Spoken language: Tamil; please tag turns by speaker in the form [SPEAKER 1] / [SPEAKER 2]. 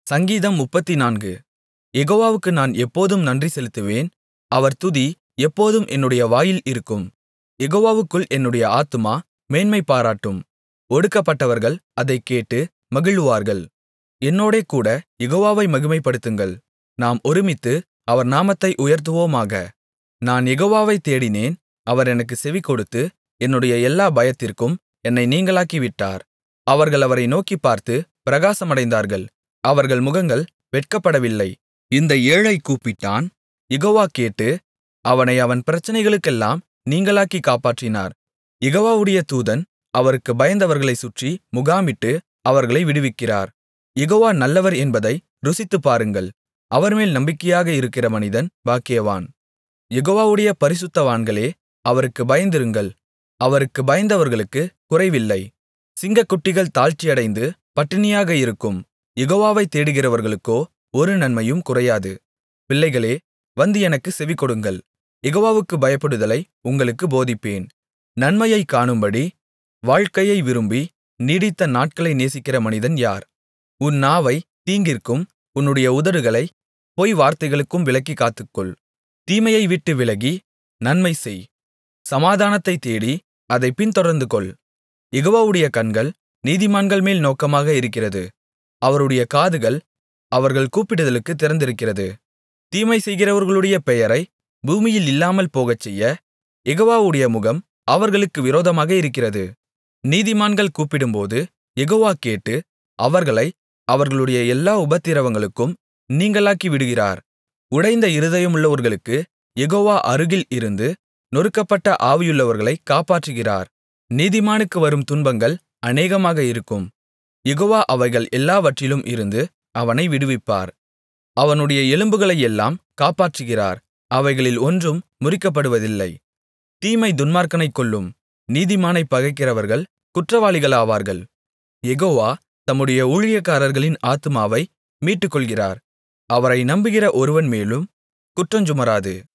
[SPEAKER 1] சங்கீதம் 34. யெகோவாவுக்கு நான் எப்போதும் நன்றி செலுத்துவேன். அவர் துதி எப்போதும் என்னுடைய வாயில் இருக்கும். யெகோவாவுக்குள் என்னுடைய ஆத்துமா மேன்மை பாராட்டும். ஒடுக்கப்பட்டவர்கள் அதைக் கேட்டு மகிழுவார்கள். என்னோடேகூடக் யெகோவாவை மகிமைப்படுத்துங்கள். நாம் ஒருமித்து அவர் நாமத்தை உயர்த்துவோமாக. நான் யெகோவாவைத் தேடினேன், அவர் எனக்குச் செவிகொடுத்து, என்னுடைய எல்லா பயத்திற்கும் என்னை நீங்கலாக்கிவிட்டார். அவர்கள் அவரை நோக்கிப் பார்த்து பிரகாசமடைந்தார்கள். அவர்கள் முகங்கள் வெட்கப்படவில்லை. இந்த ஏழை கூப்பிட்டான், யெகோவா கேட்டு, அவனை அவன் பிரச்சனைகளுக்கெல்லாம் நீங்கலாக்கிக் காப்பாற்றினார். யெகோவாவுடைய தூதன் அவருக்குப் பயந்தவர்களைச் சுற்றி முகாமிட்டு அவர்களை விடுவிக்கிறார். யெகோவா நல்லவர் என்பதை ருசித்துப் பாருங்கள். அவர்மேல் நம்பிக்கையாக இருக்கிற மனிதன் பாக்கியவான். யெகோவாவுடைய பரிசுத்தவான்களே, அவருக்குப் பயந்திருங்கள். அவருக்குப் பயந்தவர்களுக்குக் குறைவில்லை. சிங்கக்குட்டிகள் தாழ்ச்சியடைந்து பட்டினியாக இருக்கும். யெகோவாவைத் தேடுகிறவர்களுக்கோ ஒரு நன்மையும் குறையாது. பிள்ளைகளே, வந்து எனக்குச் செவிகொடுங்கள். யெகோவாவுக்குப் பயப்படுதலை உங்களுக்குப் போதிப்பேன். நன்மையைக் காணும்படி வாழ்க்கையை விரும்பி நீடித்த நாட்களை நேசிக்கிற மனிதன் யார்? உன் நாவைத் தீங்கிற்கும் உன்னுடைய உதடுகளைப் பொய் வார்த்தைகளுக்கும் விலக்கிக் காத்துக்கொள். தீமையை விட்டு விலகி நன்மை செய். சமாதானத்தைத் தேடி அதைப் பின்தொடர்ந்துகொள். யெகோவாவுடைய கண்கள் நீதிமான்கள் மேல் நோக்கமாக இருக்கிறது. அவருடைய காதுகள் அவர்கள் கூப்பிடுதலுக்குத் திறந்திருக்கிறது. தீமை செய்கிறவர்களுடைய பெயரை பூமியில் இல்லாமல் போகச்செய்ய யெகோவாவுடைய முகம் அவர்களுக்கு விரோதமாக இருக்கிறது. நீதிமான்கள் கூப்பிடும்போது யெகோவா கேட்டு அவர்களை அவர்களுடைய எல்லா உபத்திரவங்களுக்கும் நீங்கலாக்கி விடுகிறார். உடைந்த இருதயமுள்ளவர்களுக்கு யெகோவா அருகில் இருந்து நொறுக்கப்பட்ட ஆவியுள்ளவர்களைக் காப்பாற்றுகிறார். நீதிமானுக்கு வரும் துன்பங்கள் அநேகமாக இருக்கும். யெகோவா அவைகள் எல்லாவற்றிலும் இருந்து அவனை விடுவிப்பார். அவனுடைய எலும்புகளையெல்லாம் காப்பாற்றுகிறார். அவைகளில் ஒன்றும் முறிக்கப்படுவதில்லை. தீமை துன்மார்க்கனைக் கொல்லும். நீதிமானைப் பகைக்கிறவர்கள் குற்றவாளிகளாவார்கள். யெகோவா தம்முடைய ஊழியக்காரர்களின் ஆத்துமாவை மீட்டுக்கொள்கிறார். அவரை நம்புகிற ஒருவன் மேலும் குற்றஞ்சுமராது.